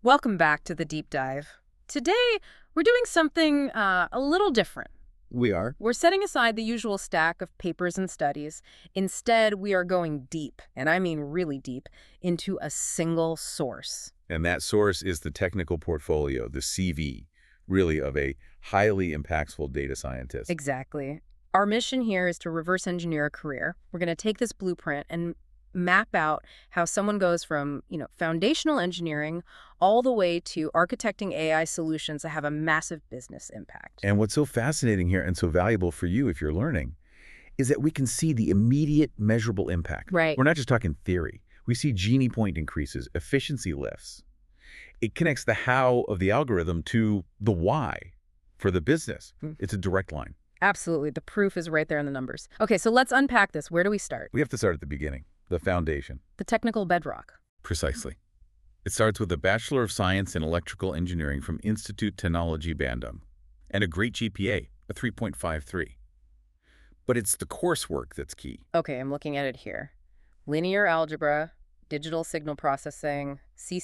Welcome back to the deep dive. Today, we're doing something a little different. We are. We're setting aside the usual stack of papers and studies. Instead, we are going deep, and I mean really deep, into a single source. And that source is the technical portfolio, the CV, really, of a highly impactful data scientist. Exactly. Our mission here is to reverse engineer a career. We're going to take this blueprint and map out how someone goes from, foundational engineering all the way to architecting AI solutions that have a massive business impact. And what's so fascinating here and so valuable for you if you're learning is that we can see the immediate measurable impact. Right. We're not just talking theory. We see Gini point increases, efficiency lifts. It connects the how of the algorithm to the why for the business. It's a direct line. Absolutely. The proof is right there in the numbers. Okay, so let's unpack this. Where do we start? We have to start at the beginning, the foundation. The technical bedrock. Precisely. It starts with a Bachelor of Science in Electrical Engineering from Institute Technology Bandung and a great GPA, a 3.53. But it's the coursework that's key. Okay, I'm looking at it here. Linear algebra, digital signal processing,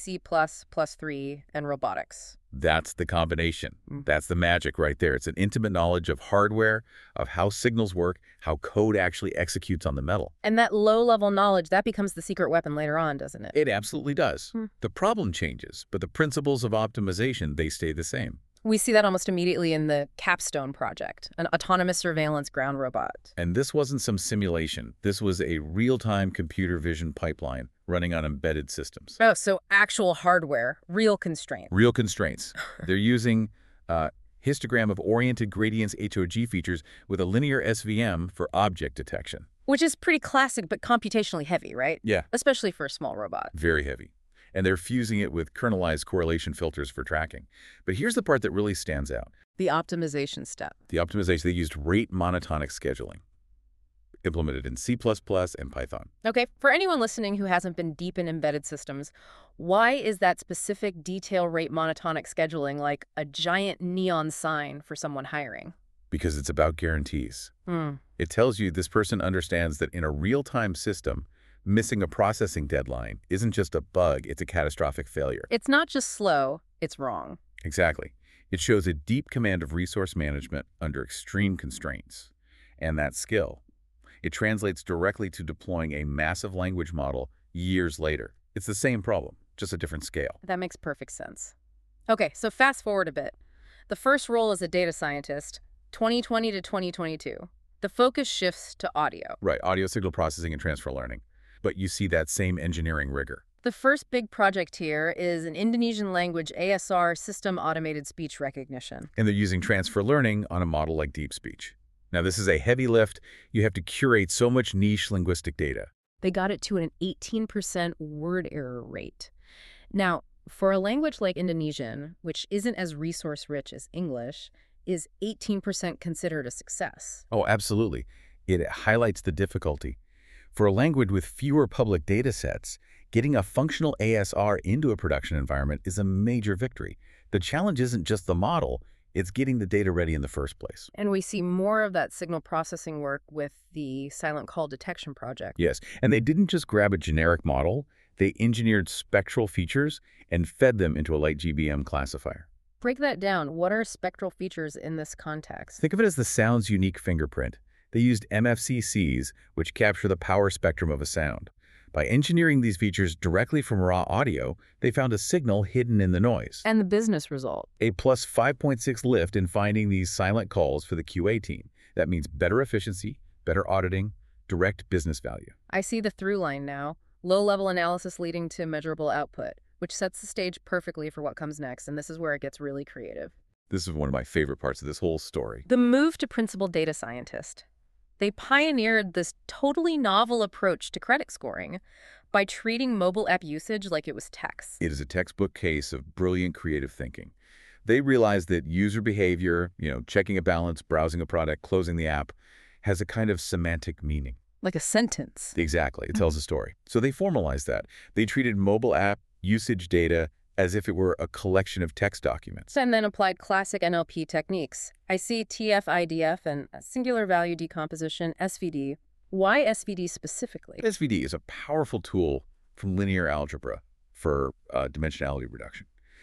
CC++3, and robotics. That's the combination. That's the magic right there. It's an intimate knowledge of hardware, of how signals work, how code actually executes on the metal. And that low-level knowledge, that becomes the secret weapon later on, doesn't it? It absolutely does. The problem changes, but the principles of optimization, they stay the same. We see that almost immediately in the Capstone project, an autonomous surveillance ground robot. And this wasn't some simulation. This was a real-time computer vision pipeline running on embedded systems. Oh, so actual hardware, real constraints. Real constraints. They're using histogram of oriented gradients HOG features with a linear SVM for object detection. Which is pretty classic, but computationally heavy, right? Yeah. Especially for a small robot. Very heavy. And they're fusing it with kernelized correlation filters for tracking. But here's the part that really stands out. The optimization step. The optimization, they used rate monotonic scheduling, implemented in C++ and Python. Okay, for anyone listening who hasn't been deep in embedded systems, why is that specific detail rate monotonic scheduling like a giant neon sign for someone hiring? Because it's about guarantees. It tells you this person understands that in a real-time system, missing a processing deadline isn't just a bug, it's a catastrophic failure. It's not just slow, it's wrong. Exactly. It shows a deep command of resource management under extreme constraints. And that skill, it translates directly to deploying a massive language model years later. It's the same problem, just a different scale. That makes perfect sense. Okay, so fast forward a bit. The first role as a data scientist, 2020 to 2022. The focus shifts to audio. Right, audio signal processing and transfer learning. But you see that same engineering rigor. The first big project here is an Indonesian language ASR system automated speech recognition. And they're using transfer learning on a model like deep speech. Now, this is a heavy lift. You have to curate so much niche linguistic data. They got it to an 18% word error rate. Now, for a language like Indonesian, which isn't as resource-rich as English, is 18% considered a success? Oh, absolutely. It highlights the difficulty. For a language with fewer public data sets, getting a functional ASR into a production environment is a major victory. The challenge isn't just the model, it's getting the data ready in the first place. And we see more of that signal processing work with the silent call detection project. Yes, and they didn't just grab a generic model, they engineered spectral features and fed them into a light GBM classifier. Break that down. What are spectral features in this context? Think of it as the sound's unique fingerprint. They used MFCCs, which capture the power spectrum of a sound. By engineering these features directly from raw audio, they found a signal hidden in the noise. And the business result? A plus 5.6 lift in finding these silent calls for the QA team. That means better efficiency, better auditing, direct business value. I see the through line now. Low-level analysis leading to measurable output, which sets the stage perfectly for what comes next, and this is where it gets really creative. This is one of my favorite parts of this whole story. The move to principal data scientist. They pioneered this totally novel approach to credit scoring by treating mobile app usage like it was text. It is a textbook case of brilliant creative thinking. They realized that user behavior, checking a balance, browsing a product, closing the app, has a kind of semantic meaning. Like a sentence. Exactly. It tells a story. So they formalized that. They treated mobile app usage data as if it were a collection of text documents. And then applied classic NLP techniques. I see TF-IDF and singular value decomposition, SVD. Why SVD specifically? SVD is a powerful tool from linear algebra for dimensionality reduction.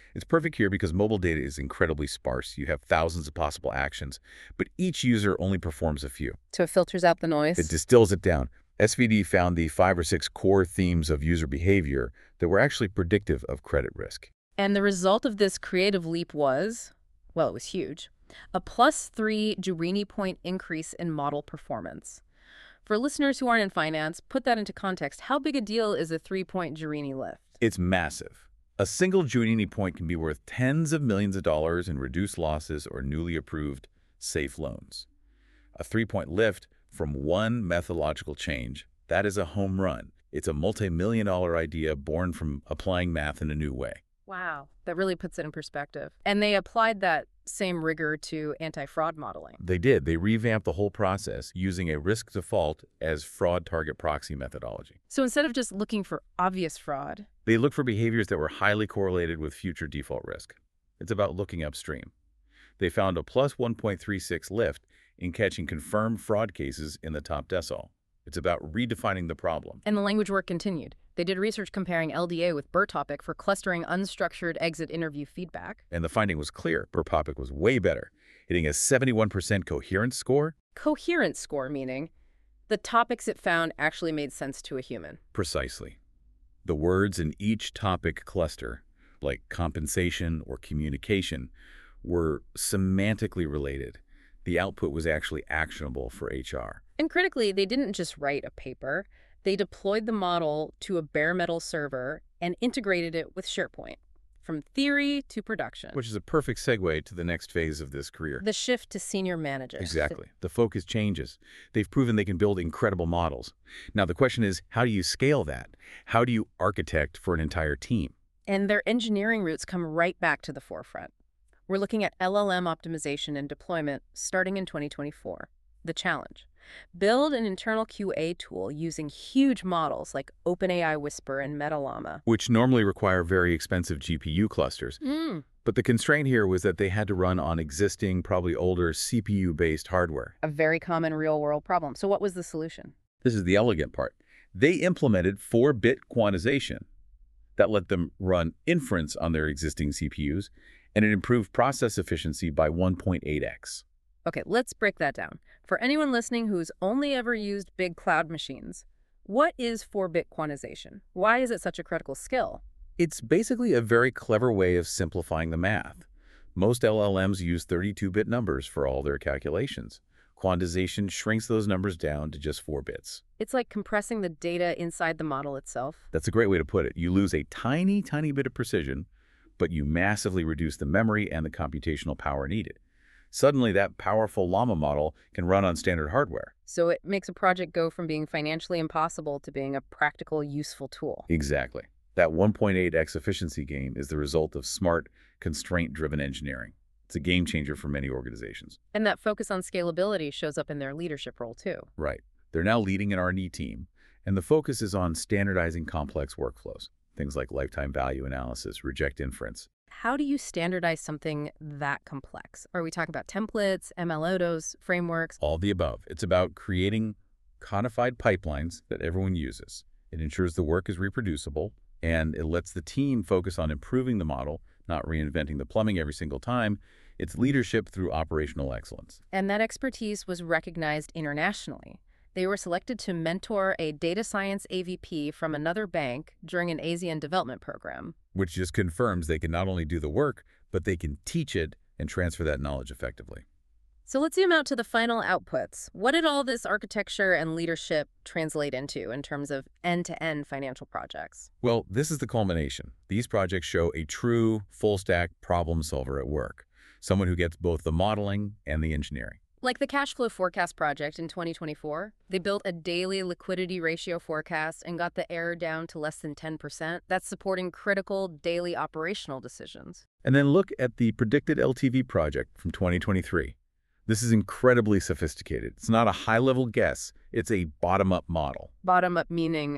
It's perfect here because mobile data is incredibly sparse. You have thousands of possible actions, but each user only performs a few. So it filters out the It noise. distills it down. SVD found the 5 or 6 core themes of user behavior that were actually predictive of credit risk. And the result of this creative leap was, well, it was huge, a +3 Jurini point increase in model performance. For listeners who aren't in finance, put that into context. How big a deal is a 3-point Jurini lift? It's massive. A single Giannini point can be worth tens of millions of dollars in reduced losses or newly approved safe loans. A 3-point lift from one methodological change, that is a home run. It's a multi-million-dollar idea born from applying math in a new way. Wow, that really puts it in perspective. And they applied that same rigor to anti-fraud modeling. They did. They revamped the whole process using a risk default as fraud target proxy methodology. So instead of just looking for obvious fraud, They looked for behaviors that were highly correlated with future default risk. It's about looking upstream. They found a plus 1.36 lift in catching confirmed fraud cases in the top decile. It's about redefining the problem. and the language work continued. They did research comparing LDA with BERTopic for clustering unstructured exit interview feedback. And the finding was clear. BERTopic was way better, hitting a 71% coherence score. Coherence score, meaning the topics it found actually made sense to a human. Precisely. The words in each topic cluster, like compensation or communication, were semantically related. The output was actually actionable for HR. And critically, they didn't just write a paper. They deployed the model to a bare metal server and integrated it with SharePoint, from theory to production. Which is a perfect segue to the next phase of this career. The shift to senior managers. Exactly. The focus changes. They've proven they can build incredible models. Now, the question is, how do you scale that? How do you architect for an entire team? And their engineering roots come right back to the forefront. We're looking at LLM optimization and deployment starting in 2024. The challenge: build an internal QA tool using huge models like OpenAI Whisper and MetaLlama. Which normally require very expensive GPU clusters. But the constraint here was that they had to run on existing, probably older CPU-based hardware. A very common real-world problem. So what was the solution? This is the elegant part. They implemented 4-bit quantization that let them run inference on their existing CPUs, and it improved process efficiency by 1.8x. Okay, let's break that down. For anyone listening who's only ever used big cloud machines, what is 4-bit quantization? Why is it such a critical skill? It's basically a very clever way of simplifying the math. Most LLMs use 32-bit numbers for all their calculations. Quantization shrinks those numbers down to just 4 bits. It's like compressing the data inside the model itself. That's a great way to put it. You lose a tiny, tiny bit of precision, but you massively reduce the memory and the computational power needed. Suddenly, that powerful Llama model can run on standard hardware. So it makes a project go from being financially impossible to being a practical, useful tool. Exactly. That 1.8x efficiency gain is the result of smart, constraint-driven engineering. It's a game changer for many organizations. And that focus on scalability shows up in their leadership role, too. Right. They're now leading an R&D team, and the focus is on standardizing complex workflows, things like lifetime value analysis, reject inference. How do you standardize something that complex? Are we talking about templates, MLOtos, frameworks? All the above. It's about creating codified pipelines that everyone uses. It ensures the work is reproducible, and it lets the team focus on improving the model, not reinventing the plumbing every single time. It's leadership through operational excellence. And that expertise was recognized internationally. They were selected to mentor a data science AVP from another bank during an ASEAN development program. Which just confirms they can not only do the work, but they can teach it and transfer that knowledge effectively. So let's zoom out to the final outputs. What did all this architecture and leadership translate into in terms of end-to-end financial projects? Well, this is the culmination. These projects show a true full-stack problem solver at work, someone who gets both the modeling and the engineering. Like the cash flow forecast project in 2024, they built a daily liquidity ratio forecast and got the error down to less than 10%. That's supporting critical daily operational decisions. And then look at the predicted LTV project from 2023. This is incredibly sophisticated. It's not a high-level guess. It's a bottom-up model. Bottom-up meaning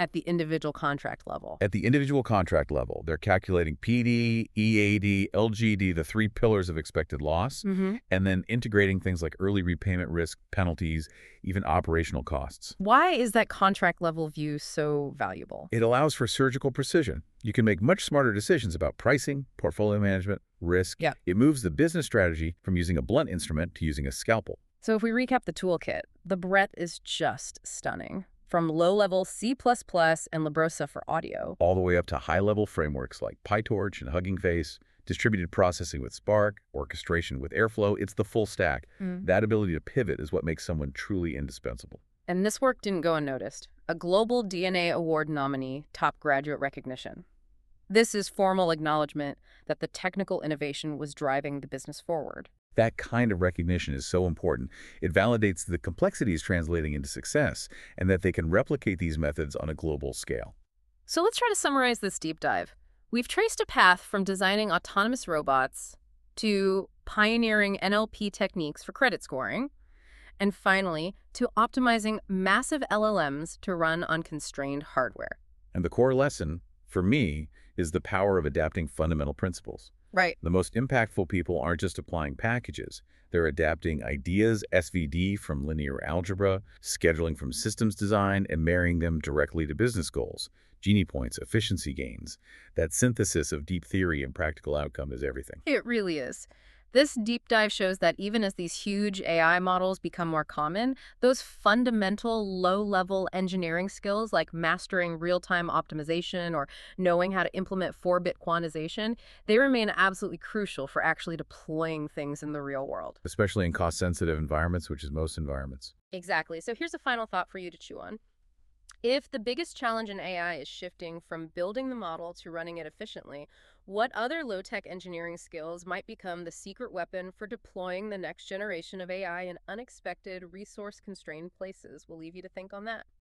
at the individual contract level. At the individual contract level, they're calculating PD, EAD, LGD, the three pillars of expected loss, and then integrating things like early repayment risk, penalties, even operational costs. Why is that contract level view so valuable? It allows for surgical precision. You can make much smarter decisions about pricing, portfolio management, risk. Yeah. It moves the business strategy from using a blunt instrument to using a scalpel. So if we recap the toolkit, the breadth is just stunning. From low-level C++ and Librosa for audio. All the way up to high-level frameworks like PyTorch and Hugging Face, distributed processing with Spark, orchestration with Airflow. It's the full stack. That ability to pivot is what makes someone truly indispensable. And this work didn't go unnoticed. A Global DNA Award nominee, top graduate recognition. This is formal acknowledgement that the technical innovation was driving the business forward. That kind of recognition is so important. It validates the complexities translating into success and that they can replicate these methods on a global scale. So let's try to summarize this deep dive. We've traced a path from designing autonomous robots to pioneering NLP techniques for credit scoring, and finally, to optimizing massive LLMs to run on constrained hardware. And the core lesson, for me, is the power of adapting fundamental principles. Right. The most impactful people aren't just applying packages. They're adapting ideas, SVD from linear algebra, scheduling from systems design, and marrying them directly to business goals. Genie points, efficiency gains. That synthesis of deep theory and practical outcome is everything. It really is. This deep dive shows that even as these huge AI models become more common, those fundamental low-level engineering skills like mastering real-time optimization or knowing how to implement 4-bit quantization, they remain absolutely crucial for actually deploying things in the real world. Especially in cost-sensitive environments, which is most environments. Exactly. So here's a final thought for you to chew on. If the biggest challenge in AI is shifting from building the model to running it efficiently, what other low-tech engineering skills might become the secret weapon for deploying the next generation of AI in unexpected, resource-constrained places? We'll leave you to think on that.